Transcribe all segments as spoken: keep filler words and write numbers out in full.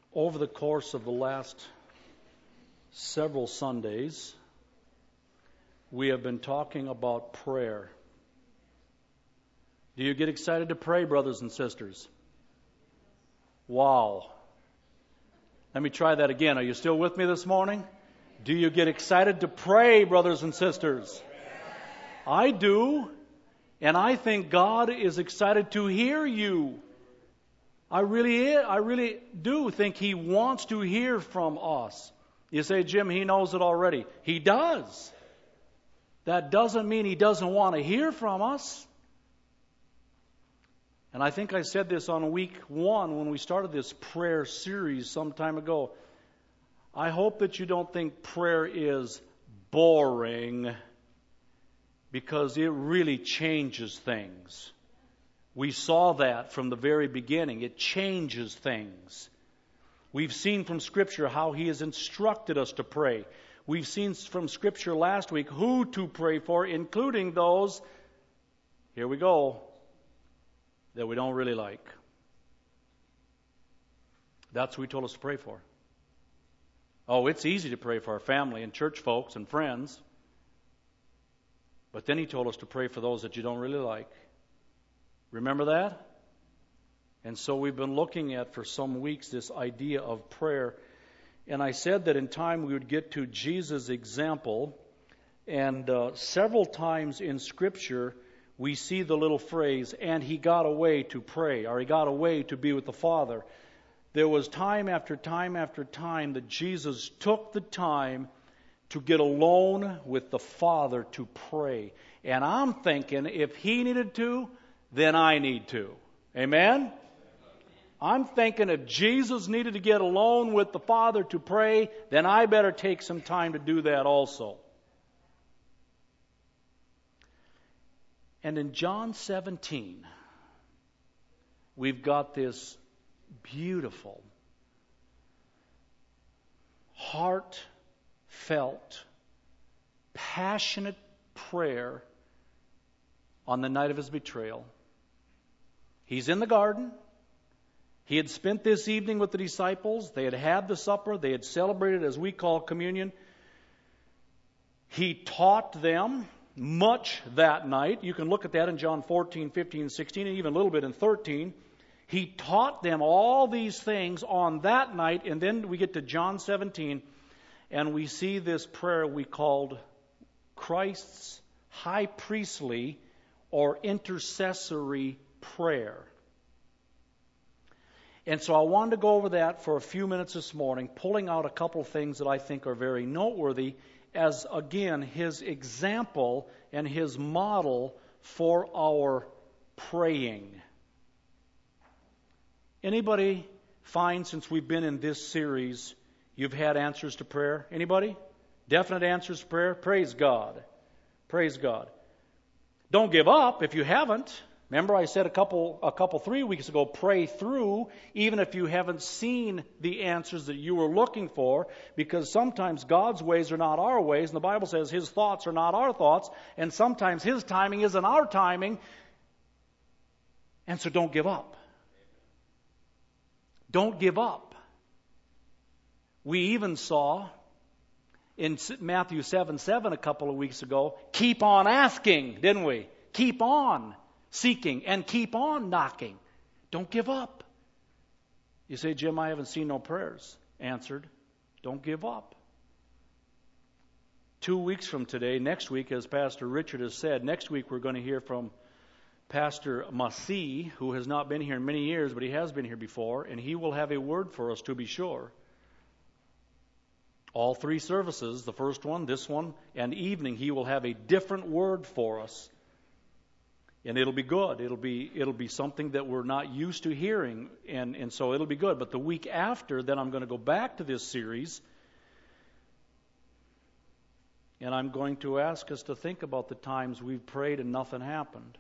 Over the course of the last several Sundays, we have been talking about prayer. Do you get excited to pray, brothers and sisters? Wow. Let me try that again. Are you still with me this morning? Do you get excited to pray, brothers and sisters? I do, and I think God is excited to hear you. I really, I really do think He wants to hear from us. You say, Jim, He knows it already. He does. That doesn't mean He doesn't want to hear from us. And I think I said this on week one when we started this prayer series some time ago. I hope that you don't think prayer is boring, because it really changes things. We saw that from the very beginning. It changes things. We've seen from Scripture how He has instructed us to pray. We've seen from Scripture last week who to pray for, including those, here we go, that we don't really like. That's who He told us to pray for. Oh, it's easy to pray for our family and church folks and friends. But then He told us to pray for those that you don't really like. Remember that? And so we've been looking at for some weeks this idea of prayer. And I said that in time we would get to Jesus' example. And uh, several times in Scripture we see the little phrase, and He got away to pray, or He got away to be with the Father. There was time after time after time that Jesus took the time to get alone with the Father to pray. And I'm thinking if He needed to, then I need to. Amen? I'm thinking if Jesus needed to get alone with the Father to pray, then I better take some time to do that also. And in John seventeen, we've got this beautiful, heartfelt, passionate prayer on the night of His betrayal. He's in the garden. He had spent this evening with the disciples. They had had the supper. They had celebrated, as we call communion. He taught them much that night. You can look at that in John fourteen, fifteen, sixteen, and even a little bit in thirteen. He taught them all these things on that night, and then we get to John seventeen, and we see this prayer we called Christ's high priestly or intercessory prayer. And so I wanted to go over that for a few minutes this morning, pulling out a couple of things that I think are very noteworthy as, again, His example and His model for our praying. Anybody find, since we've been in this series, you've had answers to prayer? Anybody? Definite answers to prayer? Praise God. Praise God. Don't give up if you haven't. Remember I said a couple, a couple, three weeks ago, pray through, even if you haven't seen the answers that you were looking for, because sometimes God's ways are not our ways, and the Bible says His thoughts are not our thoughts, and sometimes His timing isn't our timing, and so don't give up. Don't give up. We even saw in Matthew seven seven a couple of weeks ago, keep on asking, didn't we? Keep on seeking and keep on knocking. Don't give up. You say, Jim, I haven't seen no prayers answered. Don't give up. Two weeks from today, next week, as Pastor Richard has said, next week we're going to hear from Pastor Massey, who has not been here in many years, but he has been here before, and he will have a word for us to be sure. All three services, the first one, this one, and evening, he will have a different word for us. And it'll be good. It'll be it'll be something that we're not used to hearing, and, and so it'll be good. But the week after, then I'm going to go back to this series, and I'm going to ask us to think about the times we've prayed and nothing happened.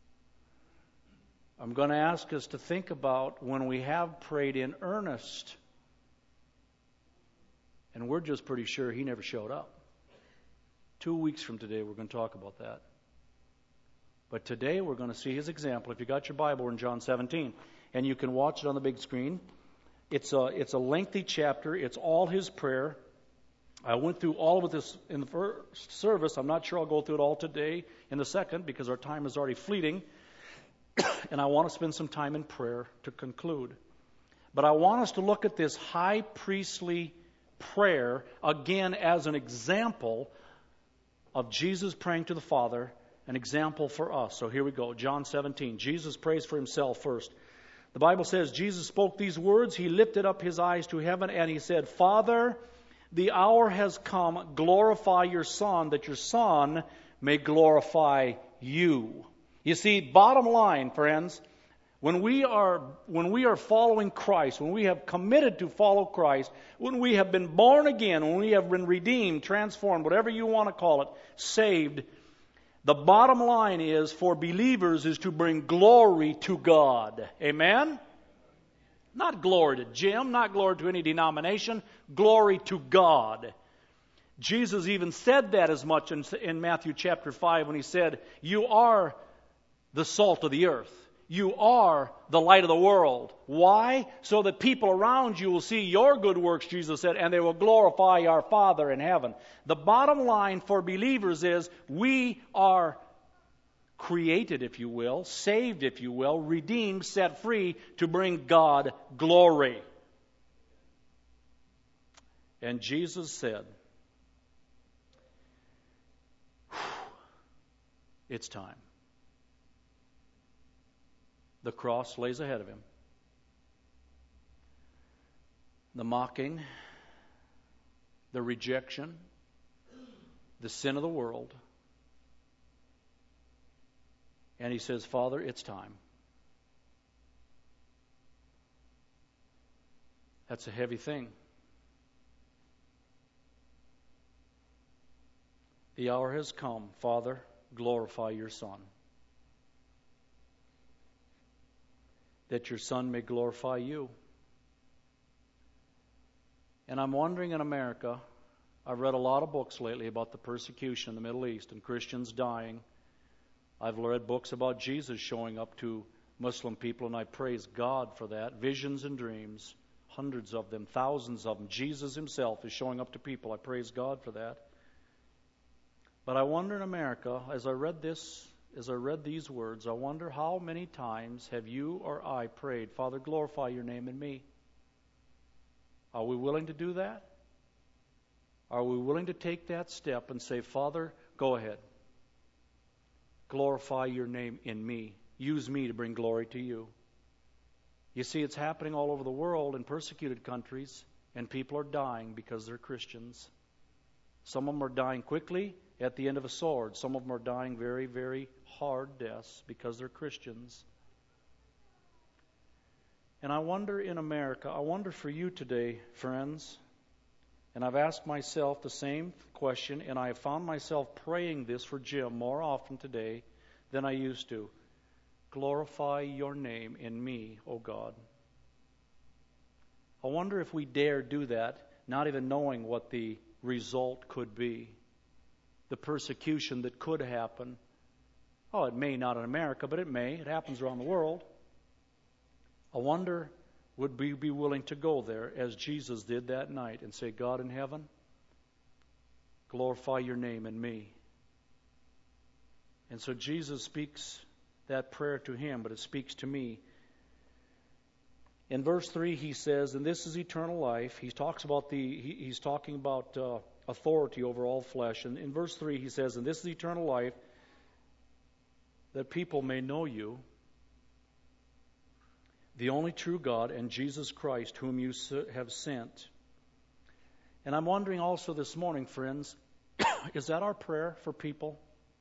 I'm going to ask us to think about when we have prayed in earnest, and we're just pretty sure He never showed up. Two weeks from today, we're going to talk about that. But today we're going to see His example. If you got your Bible, we're in John seventeen. And you can watch it on the big screen. It's a, it's a lengthy chapter. It's all his prayer. I went through all of this in the first service. I'm not sure I'll go through it all today in the second because our time is already fleeting. And I want to spend some time in prayer to conclude. But I want us to look at this high priestly prayer again as an example of Jesus praying to the Father, an example for us. So here we go. John seventeen. Jesus prays for himself first. The Bible says, Jesus spoke these words. He lifted up his eyes to heaven and he said, Father, the hour has come. Glorify your Son, that your Son may glorify you. You see, bottom line, friends, when we are when we are following Christ, when we have committed to follow Christ, when we have been born again, when we have been redeemed, transformed, whatever you want to call it, saved, the bottom line is for believers is to bring glory to God. Amen? Not glory to Jim, not glory to any denomination, glory to God. Jesus even said that as much in, in Matthew chapter five when he said, you are the salt of the earth. You are the light of the world. Why? So that people around you will see your good works, Jesus said, and they will glorify our Father in heaven. The bottom line for believers is we are created, if you will, saved, if you will, redeemed, set free to bring God glory. And Jesus said, it's time. The cross lays ahead of him. The mocking, the rejection, the sin of the world. And he says, Father, it's time. That's a heavy thing. The hour has come. Father, glorify your Son, that your Son may glorify you. And I'm wondering in America, I've read a lot of books lately about the persecution in the Middle East and Christians dying. I've read books about Jesus showing up to Muslim people, and I praise God for that. Visions and dreams, hundreds of them, thousands of them. Jesus himself is showing up to people. I praise God for that. But I wonder in America, as I read this, as I read these words, I wonder how many times have you or I prayed, Father, glorify your name in me? Are we willing to do that? Are we willing to take that step and say, Father, go ahead. Glorify your name in me. Use me to bring glory to you. You see, it's happening all over the world in persecuted countries, and people are dying because they're Christians. Some of them are dying quickly at the end of a sword. Some of them are dying very, very hard deaths because they're Christians. And I wonder in America, I wonder for you today, friends, and I've asked myself the same question, and I have found myself praying this for Jim more often today than I used to. Glorify your name in me, O God. I wonder if we dare do that, not even knowing what the result could be. The persecution that could happen. Oh, it may not in America, but it may. It happens around the world. I wonder, would we be willing to go there as Jesus did that night and say, God in heaven, glorify your name in me. And so Jesus speaks that prayer to him, but it speaks to me. In verse three, he says, and this is eternal life. He talks about the, he, he's talking about uh, authority over all flesh. And in verse three, he says, and this is eternal life, that people may know you, the only true God, and Jesus Christ, whom you have sent. And I'm wondering also this morning, friends, is that our prayer for people?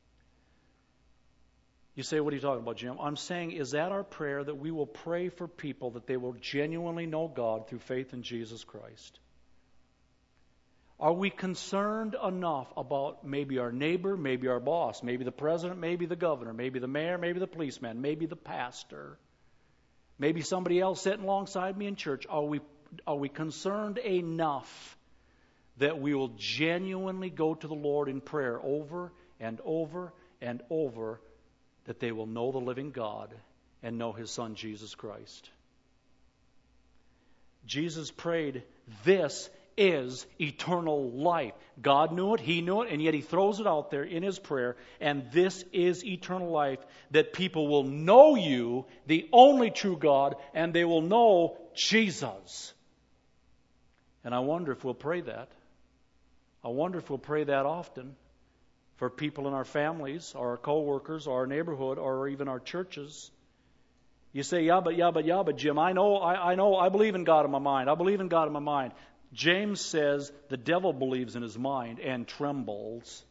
You say, what are you talking about, Jim? I'm saying, is that our prayer, that we will pray for people that they will genuinely know God through faith in Jesus Christ? Are we concerned enough about maybe our neighbor, maybe our boss, maybe the president, maybe the governor, maybe the mayor, maybe the policeman, maybe the pastor, maybe somebody else sitting alongside me in church? Are we, are we concerned enough that we will genuinely go to the Lord in prayer over and over and over, that they will know the living God and know His Son, Jesus Christ? Jesus prayed, this is eternal life. God knew it, He knew it, and yet He throws it out there in His prayer. And this is eternal life, that people will know You, the only true God, and they will know Jesus. And I wonder if we'll pray that. I wonder if we'll pray that often for people in our families, or our co-workers, or our neighborhood, or even our churches. You say, yeah, but, yeah, but, yeah, but, Jim, I know, I, I know, I believe in God in my mind. I believe in God in my mind. James says the devil believes in his mind and trembles.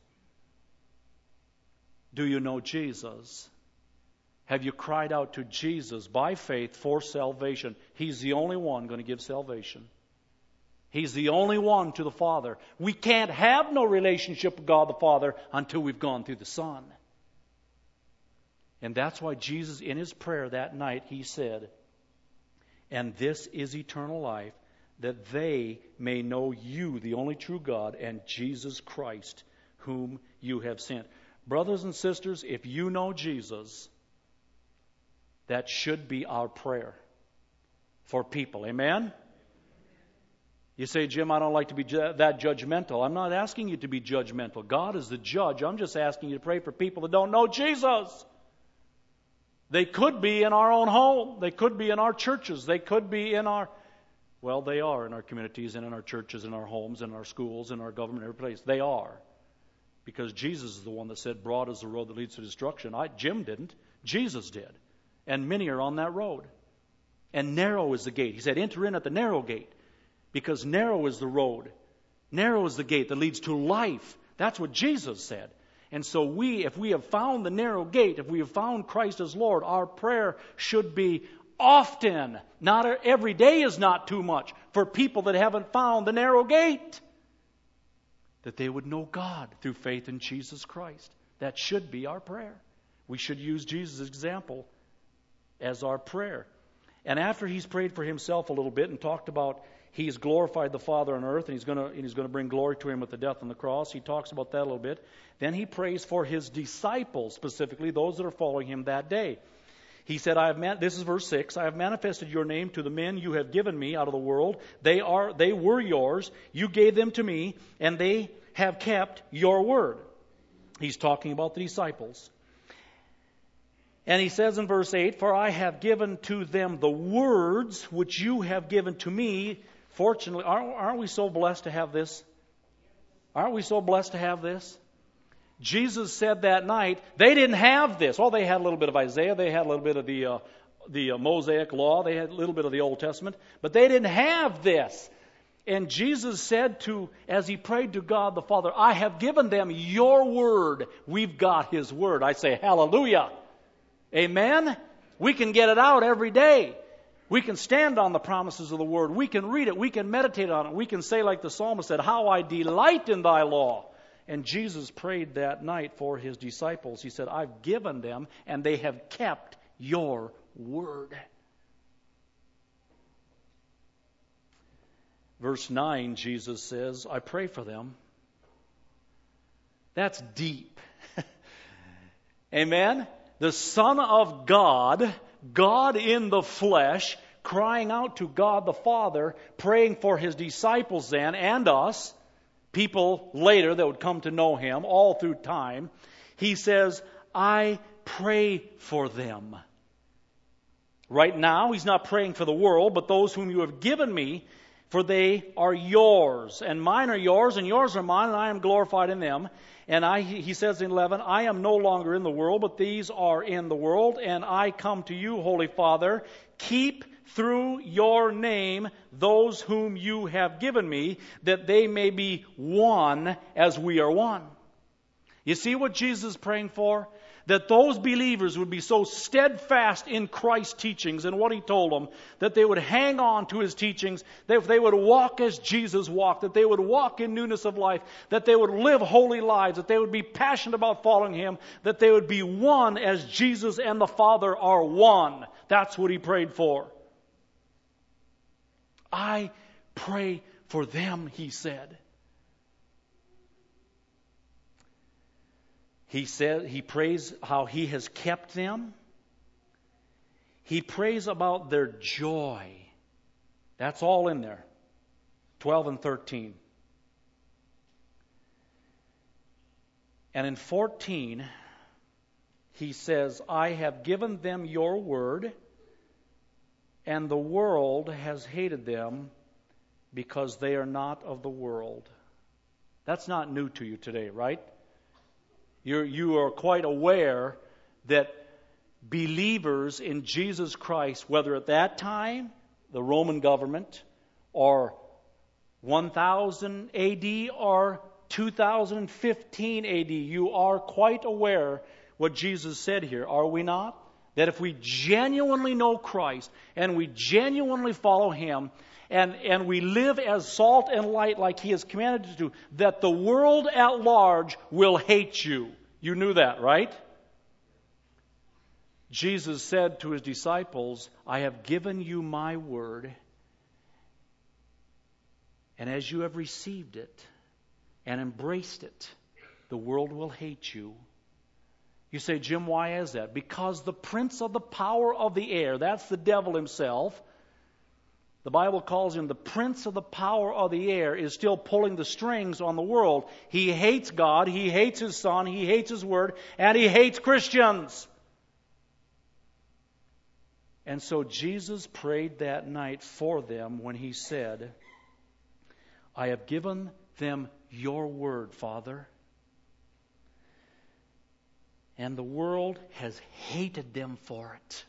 Do you know Jesus? Have you cried out to Jesus by faith for salvation? He's the only one going to give salvation. He's the only one to the Father. We can't have no relationship with God the Father until we've gone through the Son. And that's why Jesus, in His prayer that night, He said, and this is eternal life, that they may know You, the only true God, and Jesus Christ, whom You have sent. Brothers and sisters, if you know Jesus, that should be our prayer for people. Amen? You say, Jim, I don't like to be ju- that judgmental. I'm not asking you to be judgmental. God is the judge. I'm just asking you to pray for people that don't know Jesus. They could be in our own home. They could be in our churches. They could be in our... Well, they are in our communities and in our churches, in our homes, in our schools, in our government, every place. They are. Because Jesus is the one that said, broad is the road that leads to destruction. I, Jim didn't. Jesus did. And many are on that road. And narrow is the gate. He said, enter in at the narrow gate. Because narrow is the road. Narrow is the gate that leads to life. That's what Jesus said. And so we, if we have found the narrow gate, if we have found Christ as Lord, our prayer should be often. Not every day is not too much for people that haven't found the narrow gate. That they would know God through faith in Jesus Christ. That should be our prayer. We should use Jesus' example as our prayer. And after He's prayed for Himself a little bit and talked about He's glorified the Father on earth, and He's going to and He's going to bring glory to Him with the death on the cross. He talks about that a little bit. Then He prays for His disciples, specifically those that are following Him that day. He said, "I have man- this is verse six. I have manifested Your name to the men You have given Me out of the world. They are they were Yours. You gave them to Me, and they have kept Your word." He's talking about the disciples. And He says in verse eight, "For I have given to them the words which You have given to Me." Fortunately, aren't, aren't we so blessed to have this? Aren't we so blessed to have this? Jesus said that night, they didn't have this. Oh, they had a little bit of Isaiah. They had a little bit of the, uh, the uh, Mosaic Law. They had a little bit of the Old Testament. But they didn't have this. And Jesus said to, as He prayed to God the Father, "I have given them Your word." We've got His word. I say, hallelujah. Amen? We can get it out every day. We can stand on the promises of the Word. We can read it. We can meditate on it. We can say like the psalmist said, "How I delight in Thy law." And Jesus prayed that night for His disciples. He said, "I've given them, and they have kept Your word." Verse nine, Jesus says, "I pray for them." That's deep. Amen? The Son of God, God in the flesh, crying out to God the Father, praying for His disciples then, and us, people later that would come to know Him all through time. He says, "I pray for them." Right now, He's not praying for the world, but those whom You have given Me, for they are Yours, and mine are Yours, and Yours are mine, and I am glorified in them. And I, He says in eleven, "I am no longer in the world, but these are in the world, and I come to You, Holy Father. Keep through Your name those whom You have given Me, that they may be one as we are one." You see what Jesus is praying for? That those believers would be so steadfast in Christ's teachings and what He told them, that they would hang on to His teachings, that they would walk as Jesus walked, that they would walk in newness of life, that they would live holy lives, that they would be passionate about following Him, that they would be one as Jesus and the Father are one. That's what He prayed for. "I pray for them," He said. He said, He prays how He has kept them. He prays about their joy. That's all in there. twelve and thirteen. And in fourteen, he says, I have given them your word, and the world has hated them because they are not of the world. That's not new to you today, right? You're, you are quite aware that believers in Jesus Christ, whether at that time, the Roman government, or one thousand A D or two thousand fifteen A D, you are quite aware what Jesus said here, are we not? That if we genuinely know Christ and we genuinely follow Him and, and we live as salt and light like He has commanded us to, that the world at large will hate you. You knew that, right? Jesus said to His disciples, I have given you my word, and as you have received it and embraced it, the world will hate you. You say, Jim, why is that? Because the prince of the power of the air, that's the devil himself. The Bible calls him the prince of the power of the air, is still pulling the strings on the world. He hates God, he hates His Son, he hates His Word, and he hates Christians. And so Jesus prayed that night for them when He said, I have given them your word, Father. And the world has hated them for it.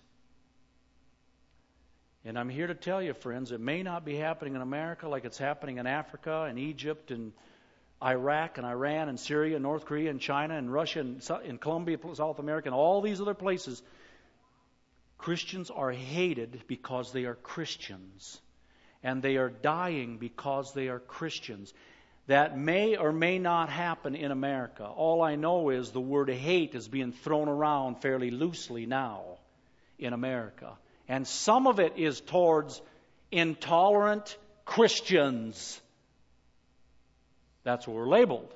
And I'm here to tell you, friends, it may not be happening in America like it's happening in Africa and Egypt and Iraq and Iran and Syria and North Korea and China and Russia and, and Colombia, South America, and all these other places. Christians are hated because they are Christians. And they are dying because they are Christians. That may or may not happen in America. All I know is the word hate is being thrown around fairly loosely now in America. And some of it is towards intolerant Christians. That's what we're labeled.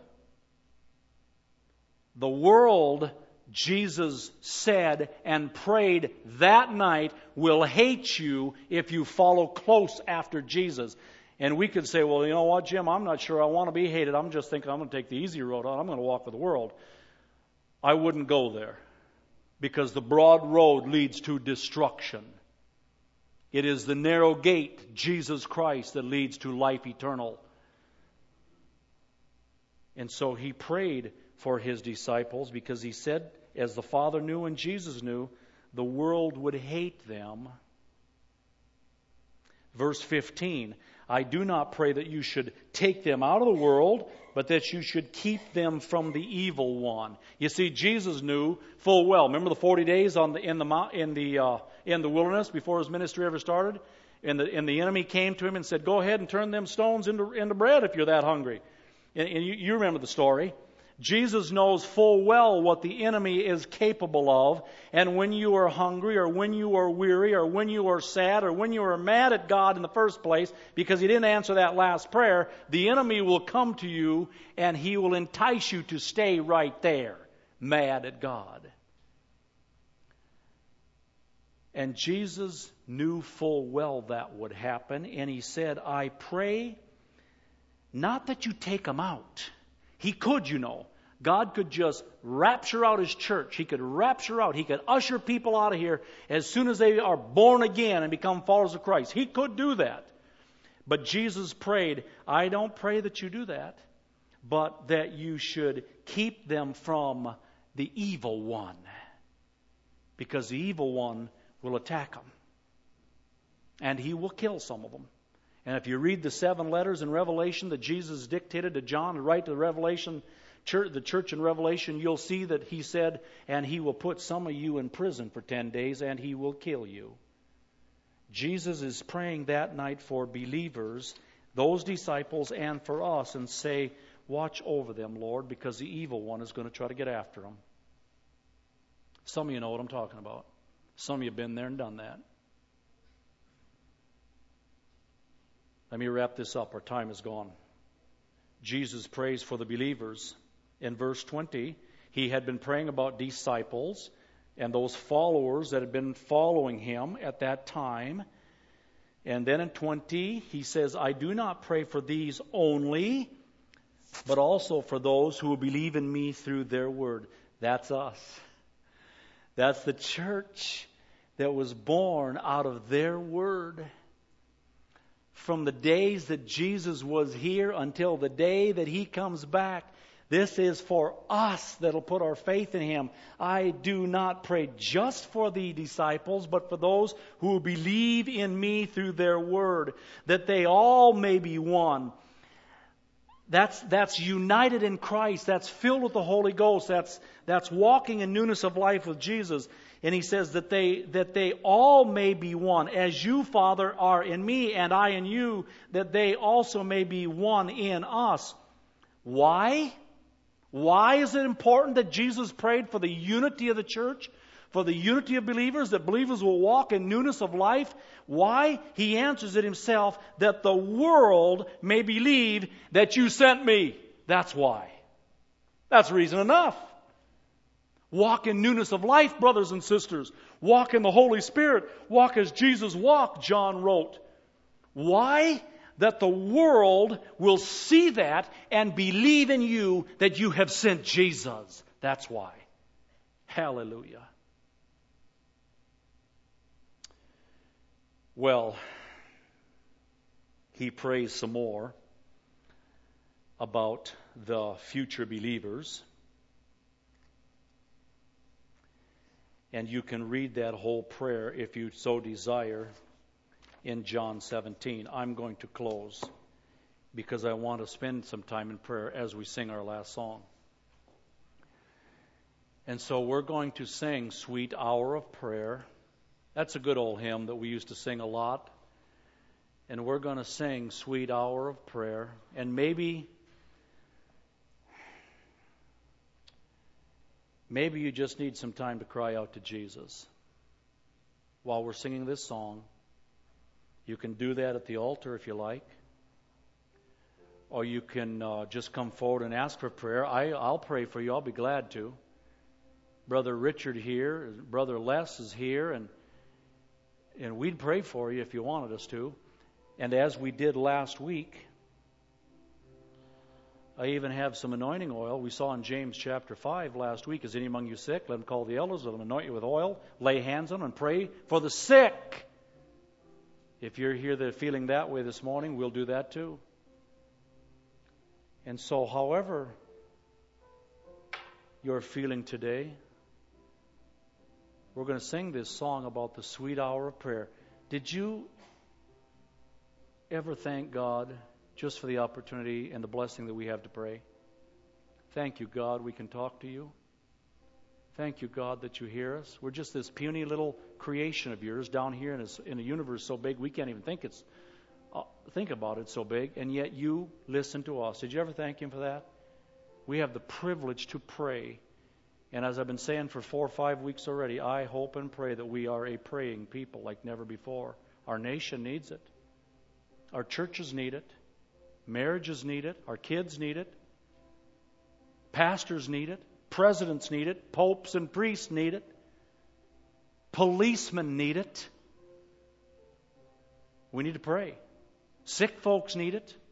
The world, Jesus said and prayed that night, will hate you if you follow close after Jesus. And we could say, well, you know what, Jim, I'm not sure I want to be hated. I'm just thinking I'm going to take the easy road. I'm going to walk with the world. I wouldn't go there because the broad road leads to destruction. It is the narrow gate, Jesus Christ, that leads to life eternal. And so He prayed for His disciples because He said, as the Father knew and Jesus knew, the world would hate them. Verse fifteen, I do not pray that you should take them out of the world, but that you should keep them from the evil one. You see, Jesus knew full well. Remember the forty days on the in the in the uh, in the wilderness before His ministry ever started, and the and the enemy came to Him and said, "Go ahead and turn them stones into into bread if you're that hungry." And, and you, you remember the story. Jesus knows full well what the enemy is capable of. And when you are hungry or when you are weary or when you are sad or when you are mad at God in the first place because He didn't answer that last prayer, the enemy will come to you and he will entice you to stay right there, mad at God. And Jesus knew full well that would happen. And He said, I pray not that you take them out. He could, you know. God could just rapture out His church. He could rapture out. He could usher people out of here as soon as they are born again and become followers of Christ. He could do that. But Jesus prayed, I don't pray that you do that, but that you should keep them from the evil one. Because the evil one will attack them. And he will kill some of them. And if you read the seven letters in Revelation that Jesus dictated to John to write to the Revelation church, the church in Revelation, you'll see that he said, and he will put some of you in prison for ten days and he will kill you. Jesus is praying that night for believers, those disciples, and for us, and say, watch over them, Lord, because the evil one is going to try to get after them. Some of you know what I'm talking about. Some of you have been there and done that. Let me wrap this up. Our time is gone. Jesus prays for the believers. In verse twenty, He had been praying about disciples and those followers that had been following Him at that time. And then in twenty, he says, I do not pray for these only, but also for those who will believe in me through their word. That's us. That's the church that was born out of their word. From the days that Jesus was here until the day that he comes back, this is for us that'll put our faith in him. I do not pray just for the disciples, but for those who believe in me through their word, that they all may be one. That's, that's united in Christ. That's filled with the Holy Ghost. That's, that's walking in newness of life with Jesus. And he says that they, that they all may be one. As you, Father, are in me and I in you, that they also may be one in us. Why? Why is it important that Jesus prayed for the unity of the church? For the unity of believers, that believers will walk in newness of life? Why? He answers it himself, that the world may believe that you sent me. That's why. That's reason enough. Walk in newness of life, brothers and sisters. Walk in the Holy Spirit. Walk as Jesus walked, John wrote. Why? That the world will see that and believe in you that you have sent Jesus. That's why. Hallelujah. Well, he prays some more about the future believers. And you can read that whole prayer if you so desire in John seventeen. I'm going to close because I want to spend some time in prayer as we sing our last song. And so we're going to sing Sweet Hour of Prayer. That's a good old hymn that we used to sing a lot. And we're going to sing Sweet Hour of Prayer. And maybe, maybe you just need some time to cry out to Jesus while we're singing this song. You can do that at the altar if you like. Or you can uh, just come forward and ask for prayer. I, I'll pray for you. I'll be glad to. Brother Richard here, Brother Les is here, and and we'd pray for you if you wanted us to. And as we did last week, I even have some anointing oil. We saw in James chapter five last week, is any among you sick? Let them call the elders, let them anoint you with oil, lay hands on them, and pray for the sick. If you're here that feeling that way this morning, we'll do that too. And so, however you're feeling today, we're going to sing this song about the sweet hour of prayer. Did you ever thank God just for the opportunity and the blessing that we have to pray? Thank you, God, we can talk to you. Thank you, God, that you hear us. We're just this puny little creation of yours down here in a, in a universe so big we can't even think it's uh, think about it so big, and yet you listen to us. Did you ever thank Him for that? We have the privilege to pray. And as I've been saying for four or five weeks already, I hope and pray that we are a praying people like never before. Our nation needs it. Our churches need it. Marriages need it. Our kids need it. Pastors need it. Presidents need it. Popes and priests need it. Policemen need it. We need to pray. Sick folks need it.